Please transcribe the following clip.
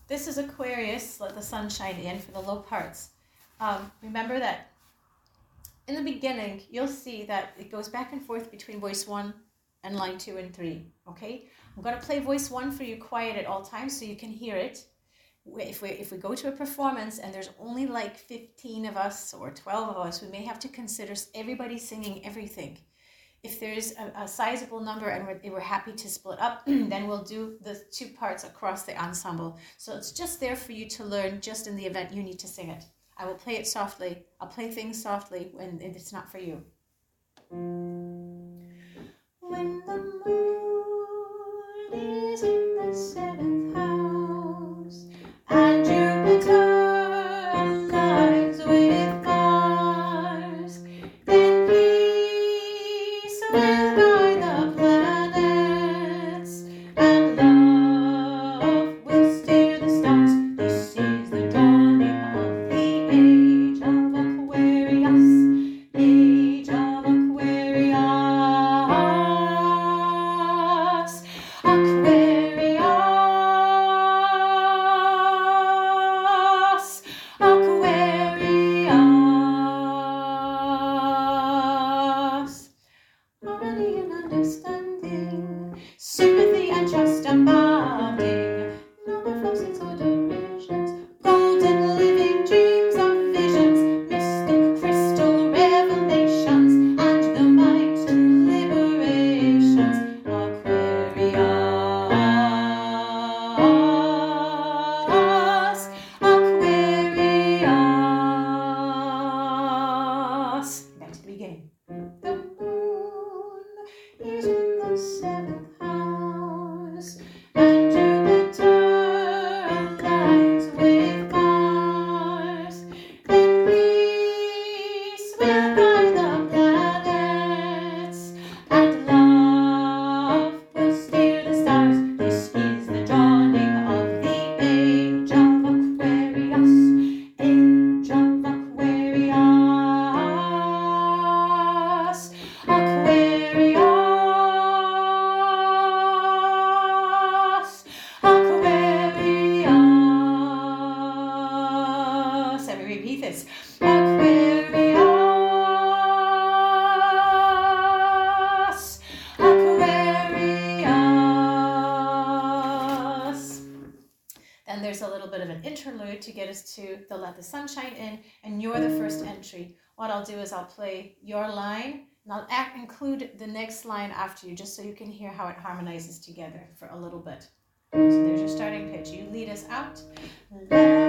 this is Aquarius, let the sun shine in for the low parts. Remember that in the beginning, you'll see that it goes back and forth between voice 1 and line 2 and 3, okay? I'm going to play voice 1 for you quiet at all times so you can hear it. If we go to a performance and there's only like 15 of us or 12 of us, we may have to consider everybody singing everything. If there's a sizable number and we're happy to split up, then we'll do the 2 parts across the ensemble. So it's just there for you to learn just in the event you need to sing it. I will play it softly. I'll play things softly when it's not for you. When the moon is in the 7th house and Jupiter aligns with Mars, then peace will guide the planets and love will steer the stars. This is the dawning of the age of Aquarius, age of Aquarius, Aquarius, Aquarius. Harmony and understanding, sympathy and trust and bonding, no more forces or derisions, golden living dreams of visions, mystic crystal revelations, and the mind's true liberations. Aquarius, Aquarius. Back to the beginning. The moon is in the 7th house and Jupiter aligns with Mars. Then peace will guide the planets and love will steer the stars. This is the dawning of the age of Aquarius, age of Aquarius, Aquarius, Aquarius. Let me repeat this. Aquarius, Aquarius. Then there's a little bit of an interlude to get us to the Let the Sun Shine In, and you're the first entry. What I'll do is I'll play your line, and I'll include the next line after you, just so you can hear how it harmonizes together for a little bit. So there's your starting pitch. You lead us out. Let